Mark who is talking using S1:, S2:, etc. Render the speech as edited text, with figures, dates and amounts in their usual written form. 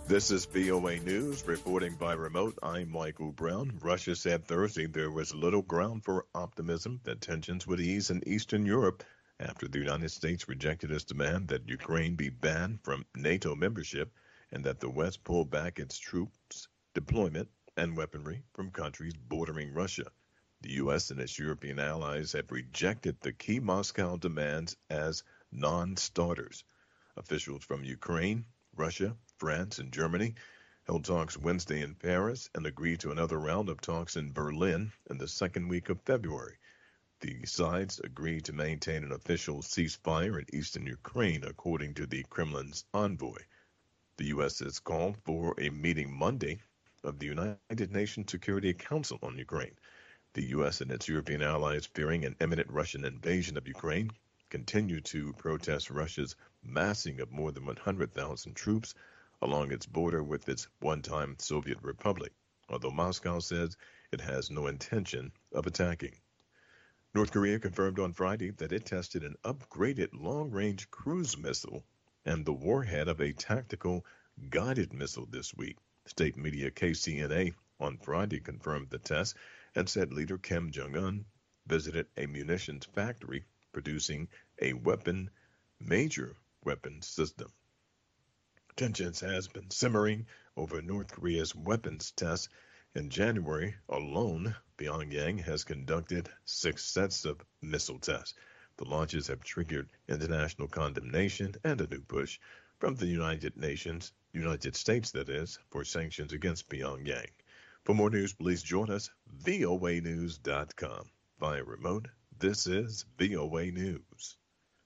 S1: This is VOA News, reporting by remote. I'm Michael Brown. Russia said Thursday there was little ground for optimism that tensions would ease in Eastern Europe after the United States rejected its demand that Ukraine be banned from NATO membership and that the West pull back its troops, deployment, and weaponry from countries bordering Russia. The U.S. and its European allies have rejected the key Moscow demands as non-starters. Officials from Ukraine, Russia, France, and Germany held talks Wednesday in Paris and agreed to another round of talks in Berlin in the second week of February. The sides agreed to maintain an official ceasefire in eastern Ukraine, according to the Kremlin's envoy. The U.S. has called for a meeting Monday of the United Nations Security Council on Ukraine. The U.S. and its European allies, fearing an imminent Russian invasion of Ukraine, continue to protest Russia's massing of more than 100,000 troops along its border with its one-time Soviet republic, although Moscow says it has no intention of attacking. North Korea confirmed on Friday that it tested an upgraded long-range cruise missile and the warhead of a tactical guided missile this week. State media KCNA on Friday confirmed the test and said leader Kim Jong-un visited a munitions factory producing a major weapon system. Tensions has been simmering over North Korea's weapons tests. In January alone, Pyongyang has conducted 6 sets of missile tests. The launches have triggered international condemnation and a new push from the United States, that is, for sanctions against Pyongyang. For more news, please join us, voanews.com. Via remote, this is VOA News.